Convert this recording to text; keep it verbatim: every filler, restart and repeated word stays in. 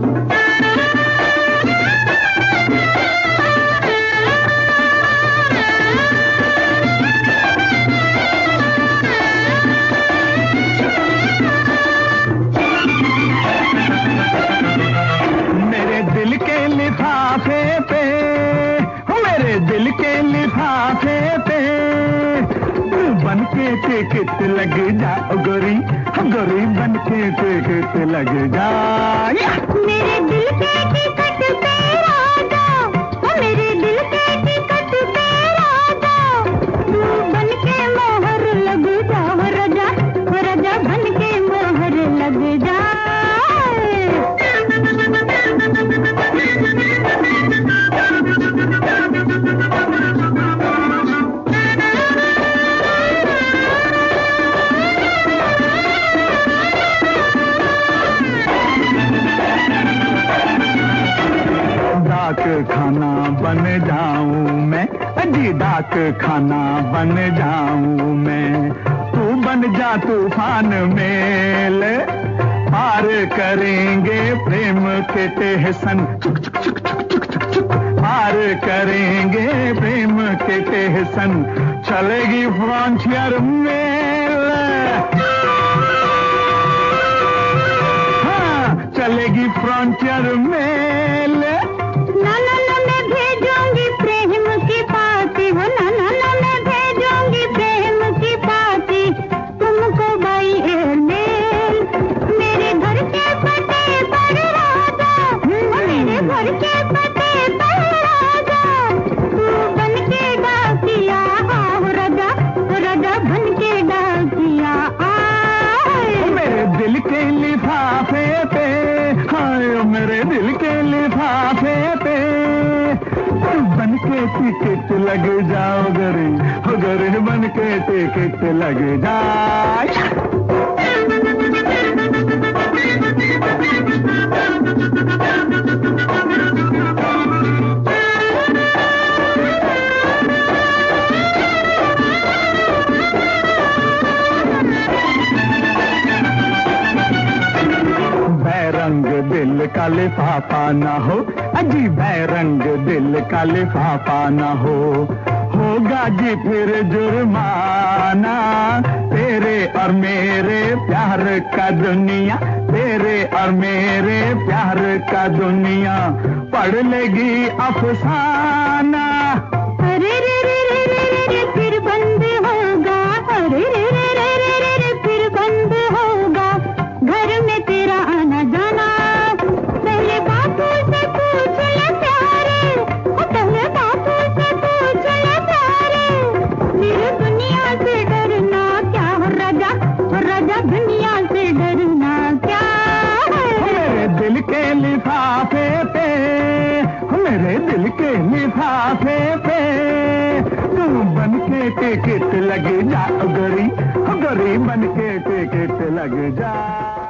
दिल के लिफाफे पे बन के टिकट लग जा गोरी, गोरी बन के टिकट लग जा। मेरे दिल के टिकट पे राजा, मेरे दिल के टिकट पे राजा, तू बन के मोहर लग जा राजा, राजा बन के मोहर लग जा। डाक खाना बन जाऊं मैं, अजी डाक खाना बन जाऊं मैं, तू बन जा तूफान मेल, पार करेंगे प्रेम के टेहसन, चुक चुक चुक चुक चुक चुक चुक, पार करेंगे प्रेम के टेहसन, चलेगी फ्रंटियर मेल, हाँ चलेगी फ्रंटियर मेल। ना ना ना मैं भेजूंगी प्रेम की पाती, हो ना ना ना मैं भेजूंगी प्रेम की पाती तुमको बाई एयरमेल। मेरे घर के पते पर राजा, मेरे घर के पते पर राजा, तू बन के डाकिया आओ राजा, राजा बन के डाकिया आए। मेरे दिल के लिफाफे पे, हाय मेरे दिल के लिफाफे पे बन के टिकट लग जाओ गरी, हो गरी बन के टिकट लग जा। बैरंग दिल का लिफाफा ना हो, अजी बैरंग दिल का लिफाफा ना हो, होगा जी फिर जुर्माना, तेरे और मेरे प्यार का दुनिया, तेरे और मेरे प्यार का दुनिया पढ़ लेगी अफसाना। अरे रे रे रे रे रे रे फिर बंद होगा, अरे रे रे रे रे रे रे फिर बंद होगा घर में तेरा आना जाना। पहले बापू से पूछ ले प्यारे, पहले बापू से पूछ ले प्यारे, मेरे दुनिया से डरना क्या हो राजा, राजा दुनिया से डरना क्या है। मेरे दिल के लिफाफे पे, मेरे दिल के लिफाफे पे तू बन के टिकट लग जा गोरी, गोरी बन के टिकट लग जा।